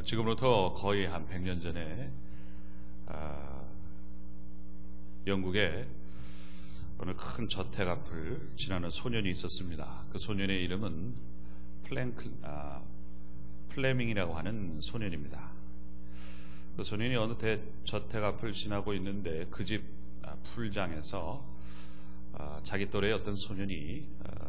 지금부터 거의 한 100년 전에 영국에 어느 큰 저택 앞을 지나는 소년이 있었습니다. 그 소년의 이름은 플레밍이라고 하는 소년입니다. 그 소년이 어느 저택 앞을 지나고 있는데 그 집 풀장에서 자기 또래의 어떤 소년이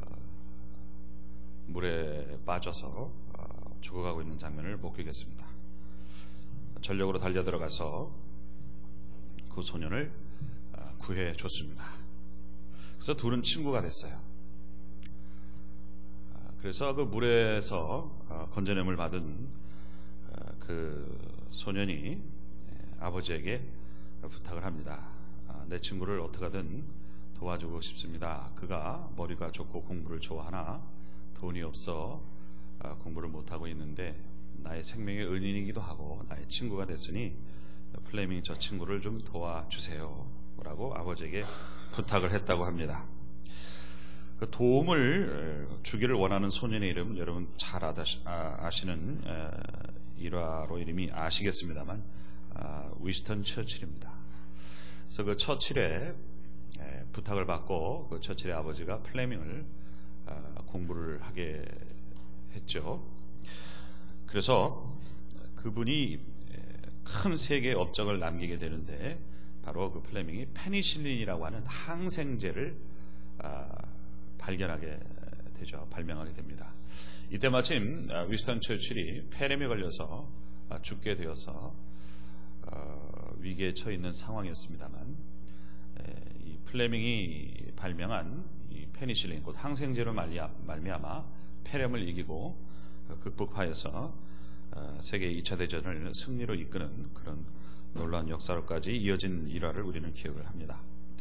물에 빠져서 죽어가고 있는 장면을 목격했습니다. 전력으로 달려들어가서 그 소년을 구해줬습니다. 그래서 둘은 친구가 됐어요. 그래서 그 물에서 건져냄을 받은 그 소년이 아버지에게 부탁을 합니다. 내 친구를 어떻게든 도와주고 싶습니다. 그가 머리가 좋고 공부를 좋아하나 돈이 없어 공부를 못하고 있는데 나의 생명의 은인이기도 하고 나의 친구가 됐으니 플레밍 저 친구를 좀 도와주세요 라고 아버지에게 부탁을 했다고 합니다. 그 도움을 주기를 원하는 소년의 이름은 여러분 잘 아시는 일화로 이름이 아시겠습니다만 위스턴 처칠입니다. 그래서 그 처칠의 부탁을 받고 그 처칠의 아버지가 플레밍을 공부를 하게 했죠. 그래서 그분이 큰 세계의 업적을 남기게 되는데 바로 그 플레밍이 페니실린이라고 하는 항생제를 발견하게 되죠. 발명하게 됩니다. 이때 마침 위스턴 처칠이 폐렴에 걸려서 죽게 되어서 위기에 처해 있는 상황이었습니다만 이 플레밍이 발명한 이 페니실린 곧 항생제로 말미암아 폐렴을 이기고 극복하여서 세계 2차 대전을 승리로 이끄는 그런 놀라운 역사로까지 이어진 일화를 우리는 기억을 합니다.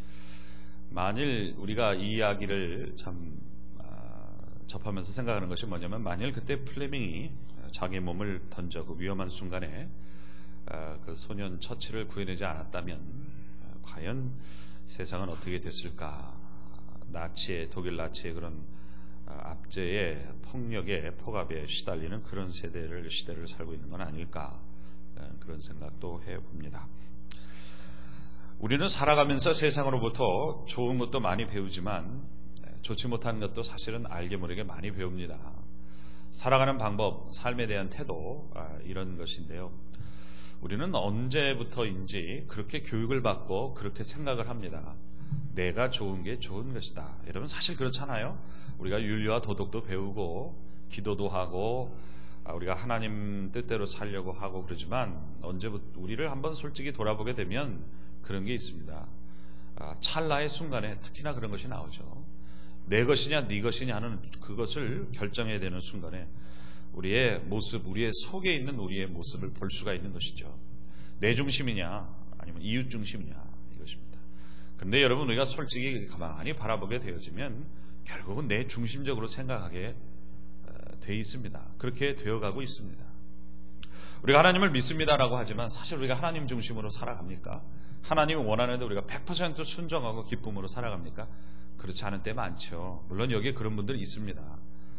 만일 우리가 이 이야기를 참 접하면서 생각하는 것이 뭐냐면 만일 그때 플레밍이 자기 몸을 던져 그 위험한 순간에 그 소년 처치를 구해내지 않았다면 과연 세상은 어떻게 됐을까? 독일 나치의 그런 압제의 폭력의 폭압에 시달리는 그런 시대를 살고 있는 건 아닐까? 그런 생각도 해봅니다. 우리는 살아가면서 세상으로부터 좋은 것도 많이 배우지만 좋지 못한 것도 사실은 알게 모르게 많이 배웁니다. 살아가는 방법, 삶에 대한 태도 이런 것인데요. 우리는 언제부터인지 그렇게 교육을 받고 그렇게 생각을 합니다. 내가 좋은 게 좋은 것이다. 여러분 사실 그렇잖아요. 우리가 윤리와 도덕도 배우고 기도도 하고 우리가 하나님 뜻대로 살려고 하고 그러지만 언제부터 우리를 한번 솔직히 돌아보게 되면 그런 게 있습니다. 찰나의 순간에 특히나 그런 것이 나오죠. 내 것이냐 네 것이냐 하는 그것을 결정해야 되는 순간에 우리의 모습, 우리의 속에 있는 우리의 모습을 볼 수가 있는 것이죠. 내 중심이냐 아니면 이웃 중심이냐 이것입니다. 그런데 여러분 우리가 솔직히 가만히 바라보게 되어지면 결국은 내 중심적으로 생각하게 돼 있습니다. 그렇게 되어가고 있습니다. 우리가 하나님을 믿습니다라고 하지만 사실 우리가 하나님 중심으로 살아갑니까? 하나님이 원하는데 우리가 100% 순종하고 기쁨으로 살아갑니까? 그렇지 않은 때 많죠. 물론 여기에 그런 분들이 있습니다.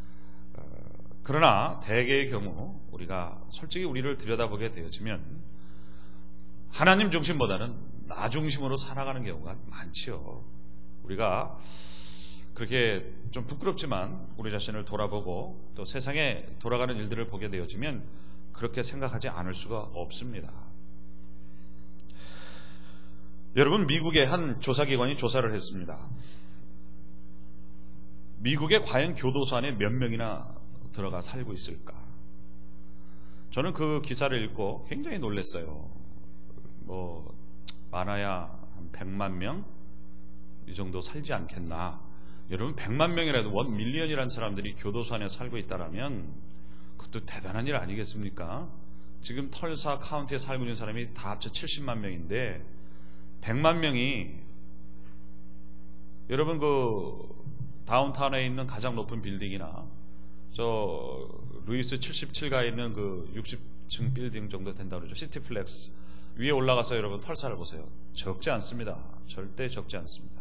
그러나 대개의 경우 우리가 솔직히 우리를 들여다보게 되어지면 하나님 중심보다는 나 중심으로 살아가는 경우가 많지요. 우리가 그렇게 좀 부끄럽지만 우리 자신을 돌아보고 또 세상에 돌아가는 일들을 보게 되어지면 그렇게 생각하지 않을 수가 없습니다. 여러분 미국의 한 조사기관이 조사를 했습니다. 미국에 과연 교도소 안에 몇 명이나 들어가 살고 있을까? 저는 그 기사를 읽고 굉장히 놀랐어요. 많아야 한 100만 명? 이 정도 살지 않겠나? 여러분 100만 명이라도 1밀리언이라는 사람들이 교도소 안에 살고 있다라면 그것도 대단한 일 아니겠습니까? 지금 털사 카운티에 살고 있는 사람이 다 합쳐 70만 명인데 100만 명이 여러분 그 다운타운에 있는 가장 높은 빌딩이나 저 루이스 77가에 있는 그 60층 빌딩 정도 된다고 그러죠. 시티플렉스 위에 올라가서 여러분 털사를 보세요. 적지 않습니다. 절대 적지 않습니다.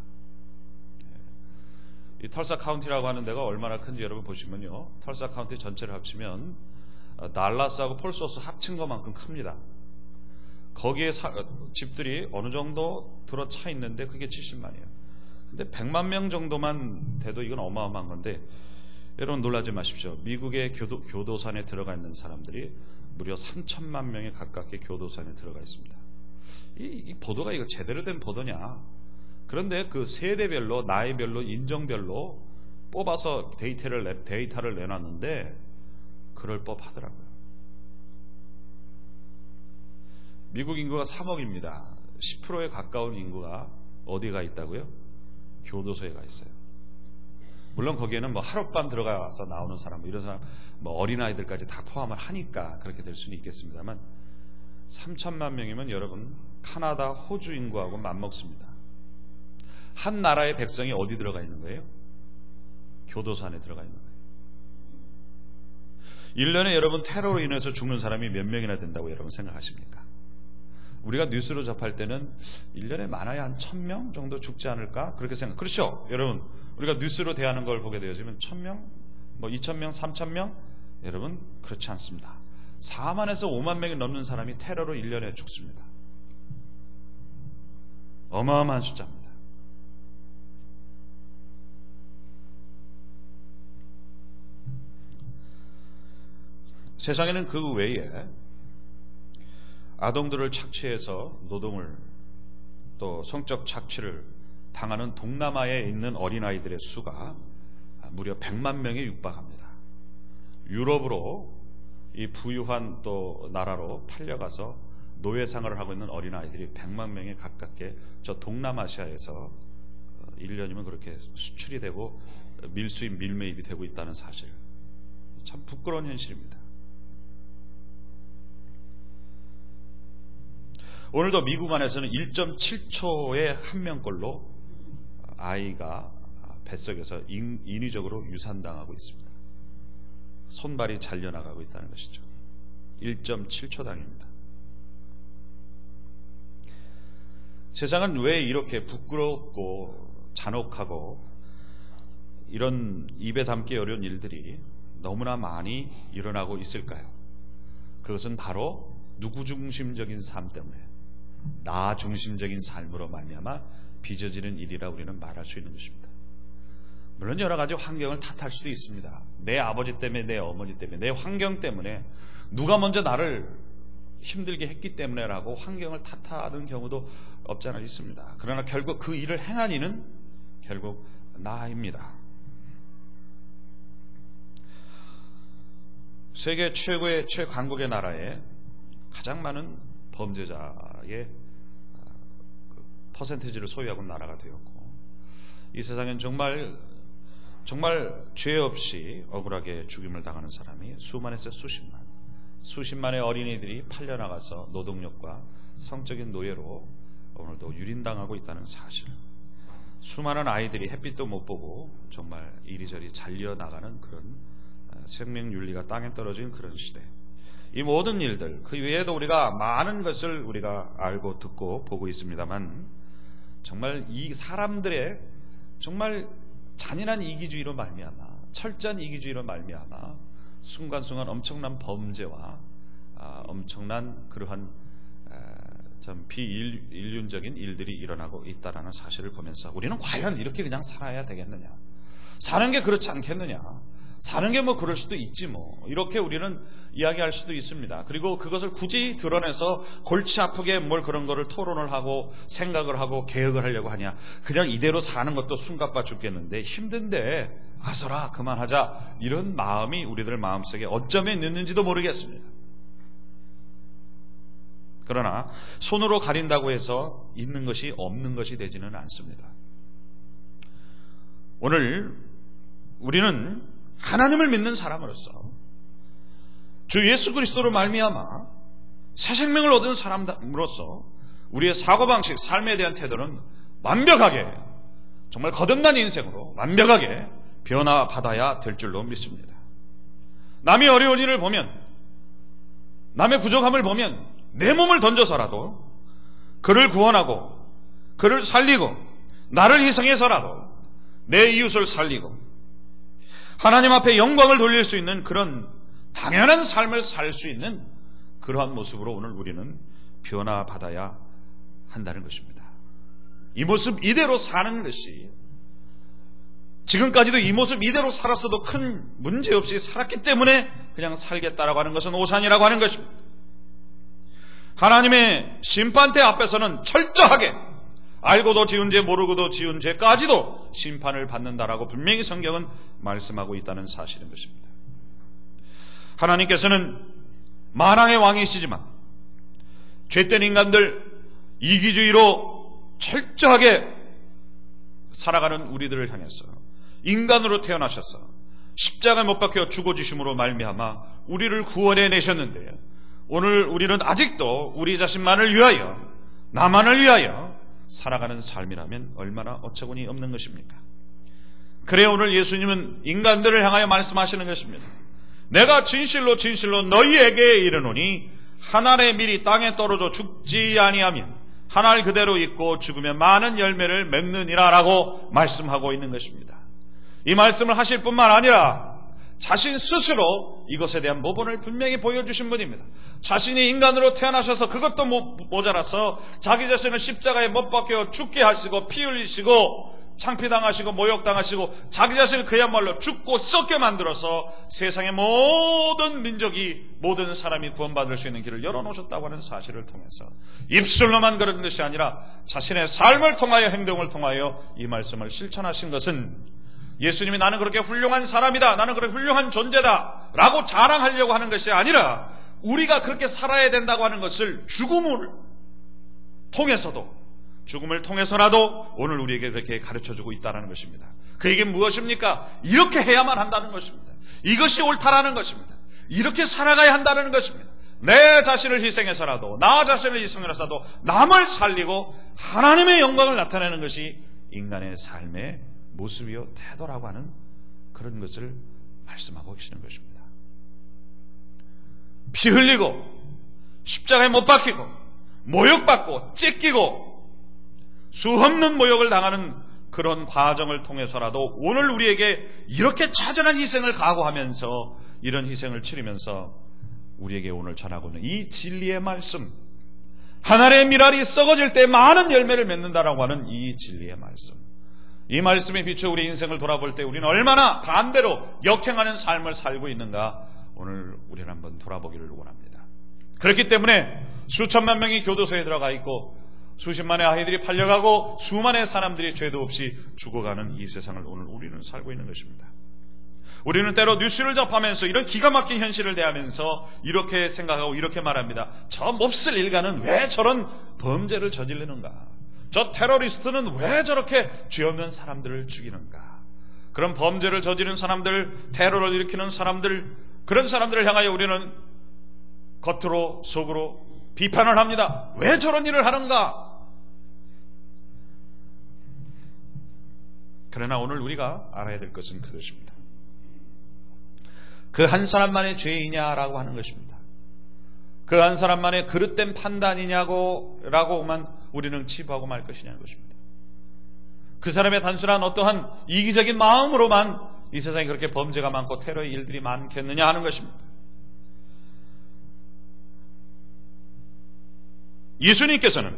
이 털사 카운티라고 하는 데가 얼마나 큰지 여러분 보시면요. 털사 카운티 전체를 합치면 달라스하고 폴소스 합친 것만큼 큽니다. 거기에 집들이 어느 정도 들어차 있는데 그게 70만이에요. 근데 100만 명 정도만 돼도 이건 어마어마한 건데, 여러분 놀라지 마십시오. 미국의 교도산에 들어가 있는 사람들이 무려 3천만 명에 가깝게 교도산에 들어가 있습니다. 이 보도가 이거 제대로 된 보도냐? 그런데 그 세대별로, 나이별로, 인종별로 뽑아서 데이터를 내놨는데 그럴 법하더라고요. 미국 인구가 3억입니다. 10%에 가까운 인구가 어디가 있다고요? 교도소에 가 있어요. 물론 거기에는 뭐 하룻밤 들어가서 나오는 사람, 이런 사람, 뭐 어린아이들까지 다 포함을 하니까 그렇게 될 수는 있겠습니다만, 3천만 명이면 여러분 카나다, 호주 인구하고 맞먹습니다. 한 나라의 백성이 어디 들어가 있는 거예요? 교도소 안에 들어가 있는 거예요. 1년에 여러분 테러로 인해서 죽는 사람이 몇 명이나 된다고 여러분 생각하십니까? 우리가 뉴스로 접할 때는 1년에 많아야 한 1000명 정도 죽지 않을까? 그렇게 생각. 그렇죠? 여러분, 우리가 뉴스로 대하는 걸 보게 되어지면 1000명, 뭐 2000명, 3000명? 여러분, 그렇지 않습니다. 4만에서 5만 명이 넘는 사람이 테러로 1년에 죽습니다. 어마어마한 숫자입니다. 세상에는 그 외에 아동들을 착취해서 노동을, 또 성적 착취를 당하는 동남아에 있는 어린아이들의 수가 무려 100만 명에 육박합니다. 유럽으로, 이 부유한 또 나라로 팔려가서 노예생활을 하고 있는 어린아이들이 100만 명에 가깝게 저 동남아시아에서 1년이면 그렇게 수출이 되고 밀수입, 밀매입이 되고 있다는 사실, 참 부끄러운 현실입니다. 오늘도 미국 안에서는 1.7초에 한 명꼴로 아이가 뱃속에서 인위적으로 유산당하고 있습니다. 손발이 잘려나가고 있다는 것이죠. 1.7초 당입니다. 세상은 왜 이렇게 부끄럽고 잔혹하고 이런 입에 담기 어려운 일들이 너무나 많이 일어나고 있을까요? 그것은 바로 누구 중심적인 삶 때문에, 나 중심적인 삶으로 말미암아 빚어지는 일이라 우리는 말할 수 있는 것입니다. 물론 여러 가지 환경을 탓할 수도 있습니다. 내 아버지 때문에, 내 어머니 때문에, 내 환경 때문에, 누가 먼저 나를 힘들게 했기 때문에라고 환경을 탓하는 경우도 없지 않아 있습니다. 그러나 결국 그 일을 행한 이는 결국 나입니다. 세계 최고의 최강국의 나라에 가장 많은 범죄자의 퍼센티지를 소유하고 있는 나라가 되었고, 이 세상엔 정말 죄 없이 억울하게 죽임을 당하는 사람이 수만에서 수십만의 어린이들이 팔려나가서 노동력과 성적인 노예로 오늘도 유린당하고 있다는 사실, 수많은 아이들이 햇빛도 못 보고 정말 이리저리 잘려나가는 그런 생명윤리가 땅에 떨어진 그런 시대, 이 모든 일들, 그 외에도 우리가 많은 것을 우리가 알고 듣고 보고 있습니다만, 정말 이 사람들의 정말 잔인한 이기주의로 말미암아, 철저한 이기주의로 말미암아 순간순간 엄청난 범죄와 엄청난 그러한 참 비인륜적인 일들이 일어나고 있다는 사실을 보면서, 우리는 과연 이렇게 그냥 살아야 되겠느냐, 사는 게 그렇지 않겠느냐, 사는 게 뭐 그럴 수도 있지 뭐, 이렇게 우리는 이야기할 수도 있습니다. 그리고 그것을 굳이 드러내서 골치 아프게 뭘 그런 거를 토론을 하고 생각을 하고 개혁을 하려고 하냐, 그냥 이대로 사는 것도 숨가빠 죽겠는데 힘든데 아서라 그만하자, 이런 마음이 우리들 마음속에 어쩌면 있는지도 모르겠습니다. 그러나 손으로 가린다고 해서 있는 것이 없는 것이 되지는 않습니다. 오늘 우리는 하나님을 믿는 사람으로서, 주 예수 그리스도로 말미암아 새 생명을 얻은 사람으로서 우리의 사고방식, 삶에 대한 태도는 완벽하게, 정말 거듭난 인생으로 완벽하게 변화받아야 될 줄로 믿습니다. 남이 어려운 일을 보면, 남의 부족함을 보면 내 몸을 던져서라도 그를 구원하고 그를 살리고, 나를 희생해서라도 내 이웃을 살리고 하나님 앞에 영광을 돌릴 수 있는 그런 당연한 삶을 살 수 있는 그러한 모습으로 오늘 우리는 변화받아야 한다는 것입니다. 이 모습 이대로 사는 것이, 지금까지도 이 모습 이대로 살았어도 큰 문제 없이 살았기 때문에 그냥 살겠다라고 하는 것은 오산이라고 하는 것입니다. 하나님의 심판대 앞에서는 철저하게 알고도 지은 죄 모르고도 지은 죄까지도 심판을 받는다라고 분명히 성경은 말씀하고 있다는 사실인 것입니다. 하나님께서는 만왕의 왕이시지만 죄된 인간들, 이기주의로 철저하게 살아가는 우리들을 향해서 인간으로 태어나셔서 십자가에 못 박혀 죽어주심으로 말미암아 우리를 구원해 내셨는데, 오늘 우리는 아직도 우리 자신만을 위하여, 나만을 위하여 살아가는 삶이라면 얼마나 어처구니 없는 것입니까? 그래 오늘 예수님은 인간들을 향하여 말씀하시는 것입니다. 내가 진실로 진실로 너희에게 이르노니 한 알의 밀이 땅에 떨어져 죽지 아니하면 한 알 그대로 있고 죽으면 많은 열매를 맺느니라 라고 말씀하고 있는 것입니다. 이 말씀을 하실 뿐만 아니라 자신 스스로 이것에 대한 모본을 분명히 보여주신 분입니다. 자신이 인간으로 태어나셔서 그것도 모자라서 자기 자신을 십자가에 못 박혀 죽게 하시고 피 흘리시고 창피당하시고 모욕당하시고 자기 자신을 그야말로 죽고 썩게 만들어서 세상의 모든 민족이, 모든 사람이 구원받을 수 있는 길을 열어놓으셨다고 하는 사실을 통해서 입술로만 그런 것이 아니라 자신의 삶을 통하여, 행동을 통하여 이 말씀을 실천하신 것은 예수님이 나는 그렇게 훌륭한 사람이다, 나는 그렇게 훌륭한 존재다 라고 자랑하려고 하는 것이 아니라 우리가 그렇게 살아야 된다고 하는 것을 죽음을 통해서라도 오늘 우리에게 그렇게 가르쳐주고 있다는 것입니다. 그에게 무엇입니까? 이렇게 해야만 한다는 것입니다. 이것이 옳다라는 것입니다. 이렇게 살아가야 한다는 것입니다. 내 자신을 희생해서라도, 나 자신을 희생해서라도 남을 살리고 하나님의 영광을 나타내는 것이 인간의 삶의 모습이요 태도라고 하는 그런 것을 말씀하고 계시는 것입니다. 피 흘리고 십자가에 못 박히고 모욕받고 찢기고 수없는 모욕을 당하는 그런 과정을 통해서라도 오늘 우리에게 이렇게 처절한 희생을 각오하면서, 이런 희생을 치르면서 우리에게 오늘 전하고 있는 이 진리의 말씀, 한 알의 밀알이 썩어질 때 많은 열매를 맺는다라고 하는 이 진리의 말씀, 이 말씀에 비춰 우리 인생을 돌아볼 때 우리는 얼마나 반대로 역행하는 삶을 살고 있는가, 오늘 우리는 한번 돌아보기를 원합니다. 그렇기 때문에 수천만 명이 교도소에 들어가 있고 수십만의 아이들이 팔려가고 수만의 사람들이 죄도 없이 죽어가는 이 세상을 오늘 우리는 살고 있는 것입니다. 우리는 때로 뉴스를 접하면서 이런 기가 막힌 현실을 대하면서 이렇게 생각하고 이렇게 말합니다. 저 몹쓸 일가는 왜 저런 범죄를 저지르는가? 저 테러리스트는 왜 저렇게 죄 없는 사람들을 죽이는가? 그런 범죄를 저지른 사람들, 테러를 일으키는 사람들, 그런 사람들을 향하여 우리는 겉으로 속으로 비판을 합니다. 왜 저런 일을 하는가? 그러나 오늘 우리가 알아야 될 것은 그것입니다. 그 한 사람만의 죄이냐라고 하는 것입니다. 그 한 사람만의 그릇된 판단이냐고라고만 우리는 치부하고 말 것이냐는 것입니다. 그 사람의 단순한 어떠한 이기적인 마음으로만 이 세상에 그렇게 범죄가 많고 테러의 일들이 많겠느냐 하는 것입니다. 예수님께서는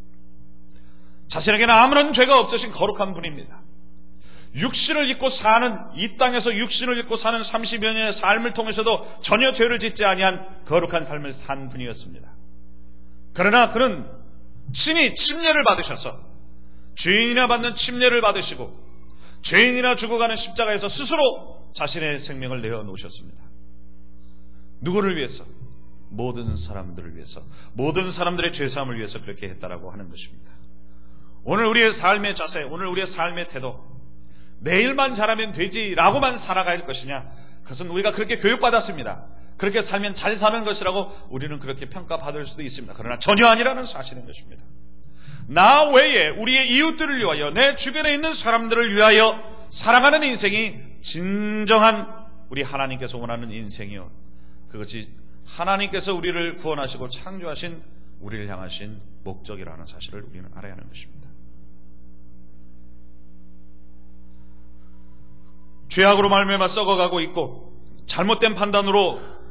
자신에게는 아무런 죄가 없으신 거룩한 분입니다. 육신을 입고 사는, 이 땅에서 육신을 입고 사는 30여 년의 삶을 통해서도 전혀 죄를 짓지 아니한 거룩한 삶을 산 분이었습니다. 그러나 그는 친히 침례를 받으셔서 죄인이나 받는 침례를 받으시고 죄인이나 죽어가는 십자가에서 스스로 자신의 생명을 내어놓으셨습니다. 누구를 위해서? 모든 사람들을 위해서, 모든 사람들의 죄사함을 위해서 그렇게 했다라고 하는 것입니다. 오늘 우리의 삶의 자세, 오늘 우리의 삶의 태도, 내일만 잘하면 되지라고만 살아갈 것이냐? 그것은 우리가 그렇게 교육받았습니다. 그렇게 살면 잘 사는 것이라고 우리는 그렇게 평가받을 수도 있습니다. 그러나 전혀 아니라는 사실인 것입니다. 나 외에 우리의 이웃들을 위하여, 내 주변에 있는 사람들을 위하여 살아가는 인생이 진정한 우리 하나님께서 원하는 인생이요, 그것이 하나님께서 우리를 구원하시고 창조하신, 우리를 향하신 목적이라는 사실을 우리는 알아야 하는 것입니다. 죄악으로 말미암아 썩어가고 있고 잘못된 판단으로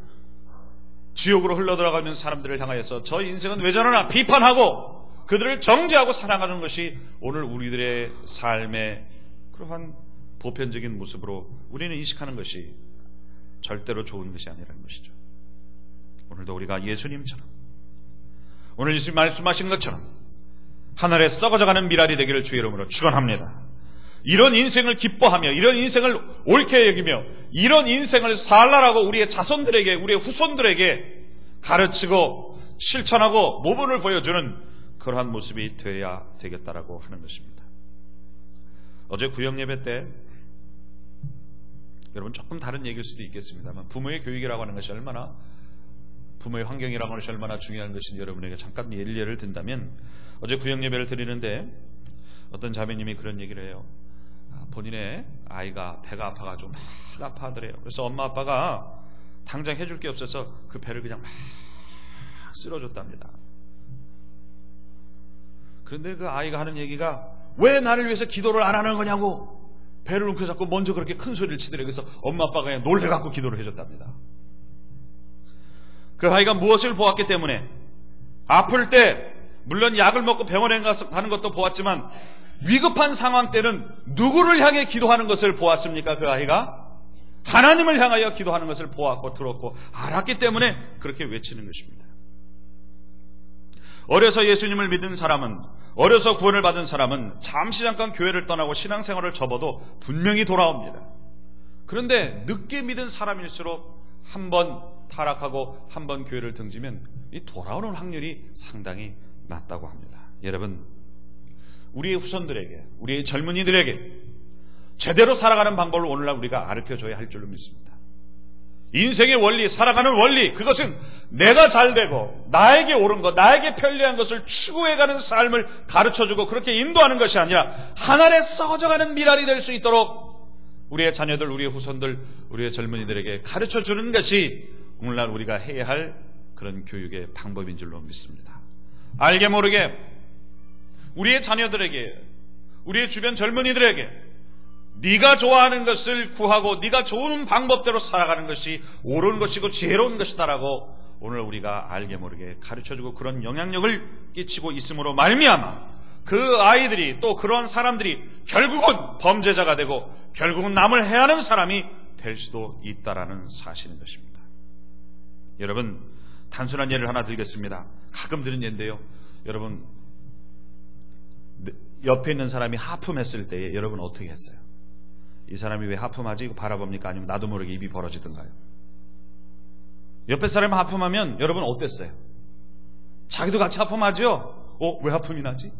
지옥으로 흘러들어가는 사람들을 향하여서 저 인생은 왜 저러나 비판하고 그들을 정죄하고 사랑하는 것이 오늘 우리들의 삶의 그러한 보편적인 모습으로 우리는 인식하는 것이 절대로 좋은 것이 아니라는 것이죠. 오늘도 우리가 예수님처럼, 오늘 예수님 말씀하신 것처럼 하늘에 썩어져가는 미랄이 되기를 주의 이름으로 축원합니다. 이런 인생을 기뻐하며 이런 인생을 옳게 여기며 이런 인생을 살라라고 우리의 자손들에게, 우리의 후손들에게 가르치고 실천하고 모범을 보여주는 그러한 모습이 되어야 되겠다라고 하는 것입니다. 어제 구역예배 때 여러분 조금 다른 얘기일 수도 있겠습니다만 부모의 교육이라고 하는 것이 얼마나, 부모의 환경이라고 하는 것이 얼마나 중요한 것인지 여러분에게 잠깐 예를 든다면, 어제 구역예배를 드리는데 어떤 자매님이 그런 얘기를 해요. 본인의 아이가 배가 아파가지고 막 아파하더래요. 그래서 엄마 아빠가 당장 해줄 게 없어서 그 배를 그냥 막 쓸어줬답니다. 그런데 그 아이가 하는 얘기가 왜 나를 위해서 기도를 안 하는 거냐고, 배를 움켜잡고 먼저 그렇게 큰 소리를 치더래요. 그래서 엄마 아빠가 그냥 놀래갖고 기도를 해줬답니다. 그 아이가 무엇을 보았기 때문에, 아플 때 물론 약을 먹고 병원에 가는 것도 보았지만 위급한 상황 때는 누구를 향해 기도하는 것을 보았습니까? 그 아이가 하나님을 향하여 기도하는 것을 보았고 들었고 알았기 때문에 그렇게 외치는 것입니다. 어려서 예수님을 믿은 사람은, 어려서 구원을 받은 사람은 잠시 잠깐 교회를 떠나고 신앙생활을 접어도 분명히 돌아옵니다. 그런데 늦게 믿은 사람일수록 한 번 타락하고 한 번 교회를 등지면 이 돌아오는 확률이 상당히 낮다고 합니다. 여러분, 우리의 후손들에게, 우리의 젊은이들에게 제대로 살아가는 방법을 오늘날 우리가 가르쳐줘야 할 줄로 믿습니다. 인생의 원리, 살아가는 원리, 그것은 내가 잘되고 나에게 옳은 것, 나에게 편리한 것을 추구해가는 삶을 가르쳐주고 그렇게 인도하는 것이 아니라 하늘에 썩어져가는 미랄이 될 수 있도록 우리의 자녀들, 우리의 후손들, 우리의 젊은이들에게 가르쳐주는 것이 오늘날 우리가 해야 할 그런 교육의 방법인 줄로 믿습니다. 알게 모르게 우리의 자녀들에게, 우리의 주변 젊은이들에게 네가 좋아하는 것을 구하고 네가 좋은 방법대로 살아가는 것이 옳은 것이고 지혜로운 것이다라고 오늘 우리가 알게 모르게 가르쳐주고 그런 영향력을 끼치고 있음으로 말미암아 그 아이들이, 또 그런 사람들이 결국은 범죄자가 되고 결국은 남을 해하는 사람이 될 수도 있다라는 사실인 것입니다. 여러분, 단순한 예를 하나 들겠습니다. 가끔 드는 예인데요, 여러분, 옆에 있는 사람이 하품했을 때 여러분 어떻게 했어요? 이 사람이 왜 하품하지? 이거 바라봅니까? 아니면 나도 모르게 입이 벌어지던가요? 옆에 사람이 하품하면 여러분 어땠어요? 자기도 같이 하품하죠? 왜 하품이 나지?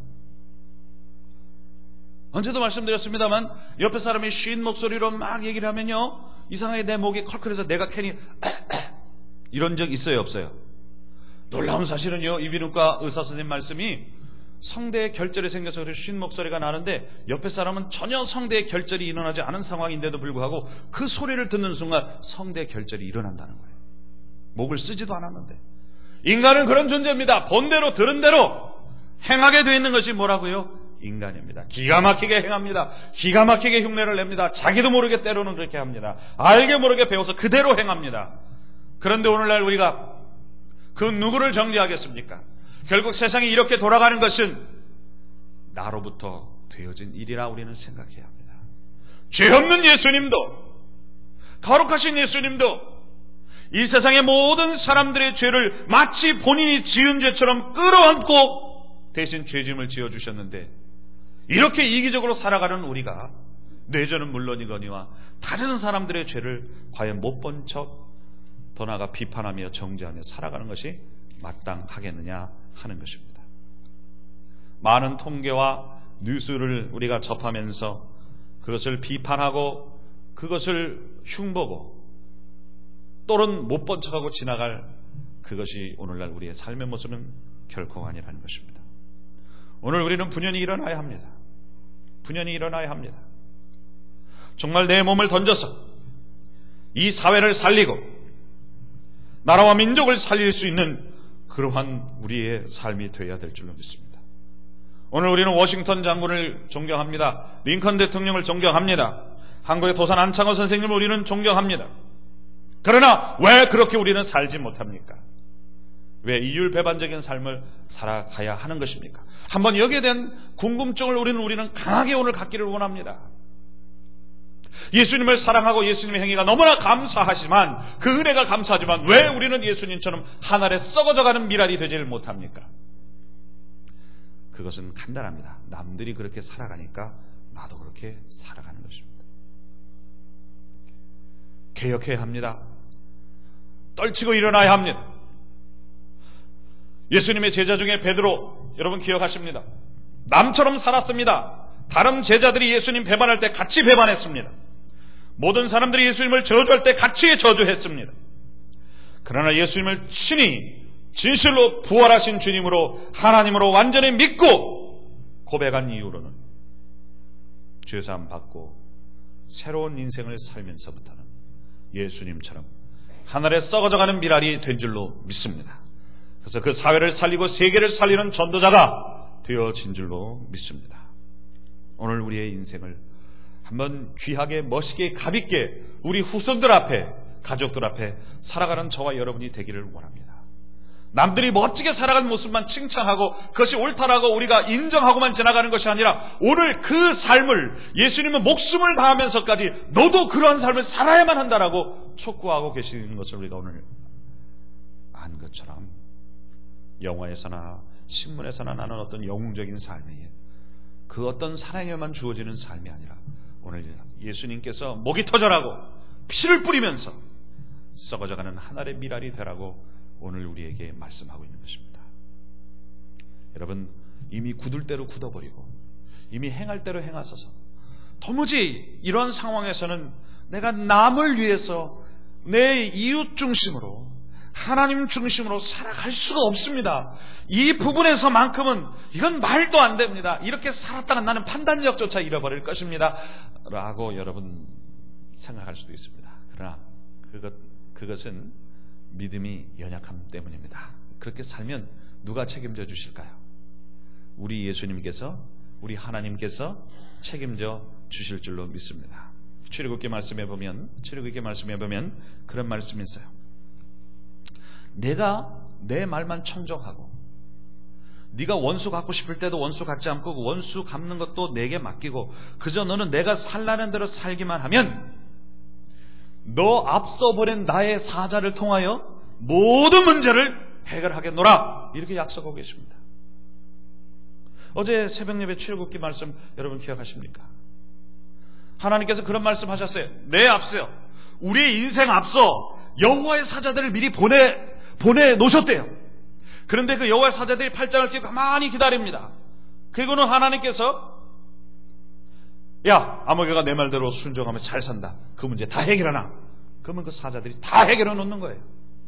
언제도 말씀드렸습니다만 옆에 사람이 쉰 목소리로 막 얘기를 하면요, 이상하게 내 목이 컬컬해서 내가 괜히 이런 적 있어요, 없어요? 놀라운 사실은요, 이비인후과 의사 선생님 말씀이 성대에 결절이 생겨서 쉰 목소리가 나는데 옆에 사람은 전혀 성대에 결절이 일어나지 않은 상황인데도 불구하고 그 소리를 듣는 순간 성대에 결절이 일어난다는 거예요. 목을 쓰지도 않았는데. 인간은 그런 존재입니다. 본대로 들은 대로 행하게 되어 있는 것이 뭐라고요? 인간입니다. 기가 막히게 행합니다. 기가 막히게 흉내를 냅니다. 자기도 모르게 때로는 그렇게 합니다. 알게 모르게 배워서 그대로 행합니다. 그런데 오늘날 우리가 그 누구를 정죄하겠습니까? 결국 세상이 이렇게 돌아가는 것은 나로부터 되어진 일이라 우리는 생각해야 합니다. 죄 없는 예수님도, 거룩하신 예수님도 이 세상의 모든 사람들의 죄를 마치 본인이 지은 죄처럼 끌어안고 대신 죄짐을 지어주셨는데, 이렇게 이기적으로 살아가는 우리가 내 죄는 물론이거니와 다른 사람들의 죄를 과연 못 본 척 더 나아가 비판하며 정죄하며 살아가는 것이 마땅하겠느냐 하는 것입니다. 많은 통계와 뉴스를 우리가 접하면서 그것을 비판하고 그것을 흉보고 또는 못 본 척하고 지나갈 그것이 오늘날 우리의 삶의 모습은 결코 아니라는 것입니다. 오늘 우리는 분연히 일어나야 합니다. 분연히 일어나야 합니다. 정말 내 몸을 던져서 이 사회를 살리고 나라와 민족을 살릴 수 있는 그러한 우리의 삶이 되어야 될 줄로 믿습니다. 오늘 우리는 워싱턴 장군을 존경합니다. 링컨 대통령을 존경합니다. 한국의 도산 안창호 선생님을 우리는 존경합니다. 그러나 왜 그렇게 우리는 살지 못합니까? 왜 이율배반적인 삶을 살아가야 하는 것입니까? 한번 여기에 대한 궁금증을 우리는 강하게 오늘 갖기를 원합니다. 예수님을 사랑하고 예수님의 행위가 너무나 감사하지만, 그 은혜가 감사하지만 왜 우리는 예수님처럼 하늘에 썩어져가는 미랄이 되지를 못합니까? 그것은 간단합니다. 남들이 그렇게 살아가니까 나도 그렇게 살아가는 것입니다. 개혁해야 합니다. 떨치고 일어나야 합니다. 예수님의 제자 중에 베드로, 여러분 기억하십니다. 남처럼 살았습니다. 다른 제자들이 예수님 배반할 때 같이 배반했습니다. 모든 사람들이 예수님을 저주할 때 같이 저주했습니다. 그러나 예수님을 친히 진실로 부활하신 주님으로, 하나님으로 완전히 믿고 고백한 이후로는 죄사함 받고 새로운 인생을 살면서부터는 예수님처럼 하늘에 썩어져가는 미랄이 된 줄로 믿습니다. 그래서 그 사회를 살리고 세계를 살리는 전도자가 되어진 줄로 믿습니다. 오늘 우리의 인생을 한번 귀하게, 멋있게, 가볍게 우리 후손들 앞에, 가족들 앞에 살아가는 저와 여러분이 되기를 원합니다. 남들이 멋지게 살아가는 모습만 칭찬하고 그것이 옳다라고 우리가 인정하고만 지나가는 것이 아니라, 오늘 그 삶을 예수님은 목숨을 다하면서까지 너도 그러한 삶을 살아야만 한다라고 촉구하고 계시는 것을 우리가 오늘 안 것처럼, 영화에서나 신문에서나 나는 어떤 영웅적인 삶이, 그 어떤 사랑에만 주어지는 삶이 아니라 오늘 예수님께서 목이 터져라고 피를 뿌리면서 썩어져가는 하늘의 미랄이 되라고 오늘 우리에게 말씀하고 있는 것입니다. 여러분, 이미 굳을 대로 굳어버리고 이미 행할 대로 행하소서. 도무지 이런 상황에서는 내가 남을 위해서 내 이웃 중심으로, 하나님 중심으로 살아갈 수가 없습니다. 이 부분에서만큼은 이건 말도 안 됩니다. 이렇게 살았다가 나는 판단력조차 잃어버릴 것입니다 라고 여러분 생각할 수도 있습니다. 그러나 그것은 믿음이 연약함 때문입니다. 그렇게 살면 누가 책임져 주실까요? 우리 예수님께서, 우리 하나님께서 책임져 주실 줄로 믿습니다. 출애굽기 말씀에 보면 그런 말씀이 있어요. 내가 내 말만 청정하고, 네가 원수 갚고 싶을 때도 원수 갚지 않고 원수 갚는 것도 내게 맡기고, 그저 너는 내가 살라는 대로 살기만 하면 너 앞서 보낸 나의 사자를 통하여 모든 문제를 해결하겠노라, 이렇게 약속하고 계십니다. 어제 새벽 예배 출애굽기 말씀 여러분 기억하십니까? 하나님께서 그런 말씀 하셨어요. 내 앞서요, 우리의 인생 앞서 여호와의 사자들을 미리 보내 놓으셨대요. 그런데 그 여호와의 사자들이 팔짱을 끼고 가만히 기다립니다. 그리고는 하나님께서, 야, 아모개가 내 말대로 순종하면 잘 산다, 그 문제 다 해결하나? 그러면 그 사자들이 다 해결해 놓는 거예요.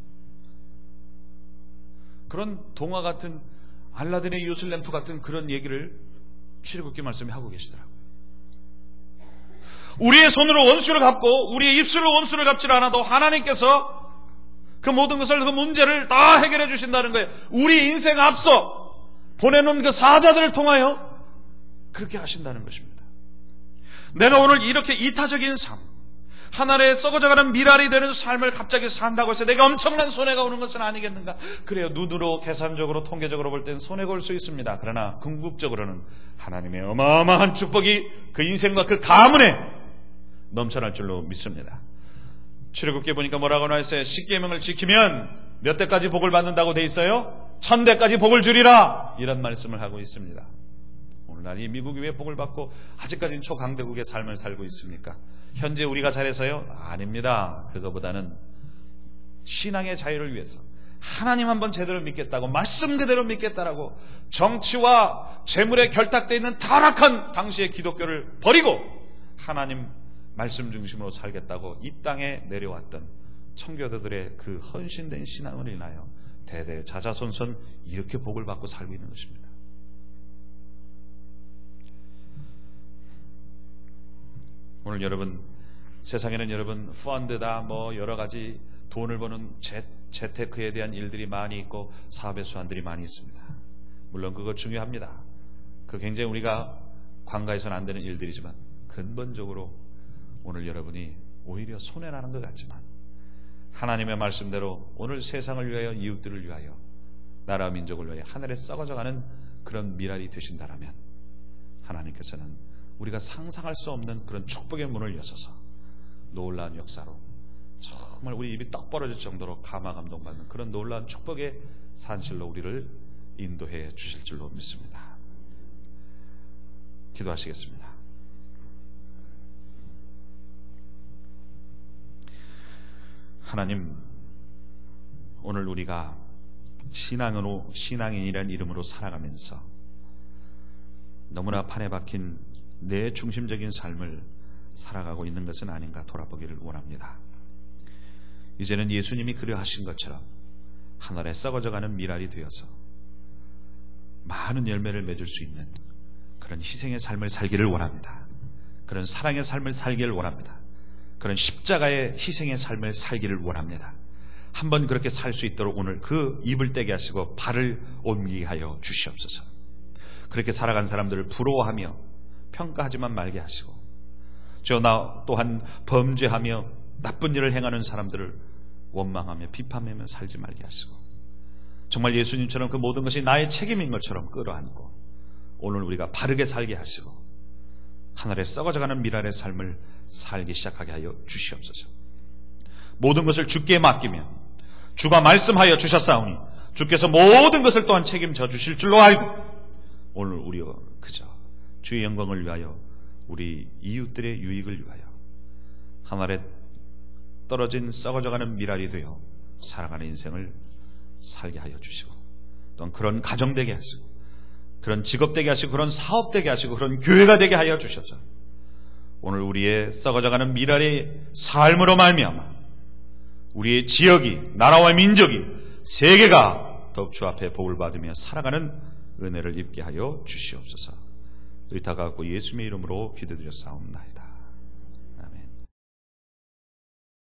그런 동화 같은, 알라딘의 요술램프 같은 그런 얘기를 출애굽기 말씀에 하고 계시더라고요. 우리의 손으로 원수를 갚고 우리의 입술로 원수를 갚지 않아도 하나님께서 그 모든 것을, 그 문제를 다 해결해 주신다는 거예요. 우리 인생 앞서 보내놓은 그 사자들을 통하여 그렇게 하신다는 것입니다. 내가 오늘 이렇게 이타적인 삶, 하늘에 썩어져가는 미랄이 되는 삶을 갑자기 산다고 해서 내가 엄청난 손해가 오는 것은 아니겠는가? 그래요. 눈으로, 계산적으로, 통계적으로 볼 땐 손해가 올 수 있습니다. 그러나 궁극적으로는 하나님의 어마어마한 축복이 그 인생과 그 가문에 넘쳐날 줄로 믿습니다. 출애굽기에 보니까 뭐라고 나와있어요? 10계명을 지키면 몇 대까지 복을 받는다고 돼 있어요? 1000대까지 복을 주리라, 이런 말씀을 하고 있습니다. 오늘날 이 미국이 왜 복을 받고 아직까지는 초강대국의 삶을 살고 있습니까? 현재 우리가 잘해서요? 아닙니다. 그거보다는 신앙의 자유를 위해서 하나님 한번 제대로 믿겠다고, 말씀 그대로 믿겠다라고 정치와 재물에 결탁되어 있는 타락한 당시의 기독교를 버리고 하나님 말씀 중심으로 살겠다고 이 땅에 내려왔던 청교도들의 그 헌신된 신앙을 인하여 대대 자자손손 이렇게 복을 받고 살고 있는 것입니다. 오늘 여러분, 세상에는 여러분 펀드다 뭐 여러 가지 돈을 버는 재테크에 대한 일들이 많이 있고 사업의 수완들이 많이 있습니다. 물론 그거 중요합니다. 그 굉장히 우리가 관가해서는 안 되는 일들이지만 근본적으로 오늘 여러분이 오히려 손해나는 것 같지만 하나님의 말씀대로 오늘 세상을 위하여, 이웃들을 위하여 나라 민족을 위해 하늘에 썩어져가는 그런 미랄이 되신다라면 하나님께서는 우리가 상상할 수 없는 그런 축복의 문을 여셔서 놀라운 역사로 정말 우리 입이 떡 벌어질 정도로 감화감동받는 그런 놀라운 축복의 산실로 우리를 인도해 주실 줄로 믿습니다. 기도하시겠습니다. 하나님, 오늘 우리가 신앙인이라는 이름으로 살아가면서 너무나 판에 박힌 내 중심적인 삶을 살아가고 있는 것은 아닌가 돌아보기를 원합니다. 이제는 예수님이 그려하신 것처럼 하늘에 썩어져가는 미랄이 되어서 많은 열매를 맺을 수 있는 그런 희생의 삶을 살기를 원합니다. 그런 사랑의 삶을 살기를 원합니다. 그런 십자가의 희생의 삶을 살기를 원합니다. 한번 그렇게 살 수 있도록 오늘 그 입을 떼게 하시고 발을 옮기게 하여 주시옵소서. 그렇게 살아간 사람들을 부러워하며 평가하지만 말게 하시고, 나 또한 범죄하며 나쁜 일을 행하는 사람들을 원망하며 비판하며 살지 말게 하시고, 정말 예수님처럼 그 모든 것이 나의 책임인 것처럼 끌어안고 오늘 우리가 바르게 살게 하시고 하늘에 썩어져가는 미랄의 삶을 살기 시작하게 하여 주시옵소서. 모든 것을 주께 맡기며 주가 말씀하여 주셨사오니 주께서 모든 것을 또한 책임져 주실 줄로 알고 오늘 우리가 그저 주의 영광을 위하여 우리 이웃들의 유익을 위하여 하늘에 떨어진 썩어져가는 미랄이 되어 살아가는 인생을 살게 하여 주시고, 또한 그런 가정 되게 하시고 그런 직업 되게 하시고 그런 사업 되게 하시고 그런 교회가 되게 하여 주셔서 오늘 우리의 썩어져가는 미랄의 삶으로 말미암아 우리의 지역이, 나라와 민족이, 세계가 더욱 주 앞에 복을 받으며 살아가는 은혜를 입게 하여 주시옵소서. 의타가 갖고 예수님의 이름으로 기도드렸사옵나이다.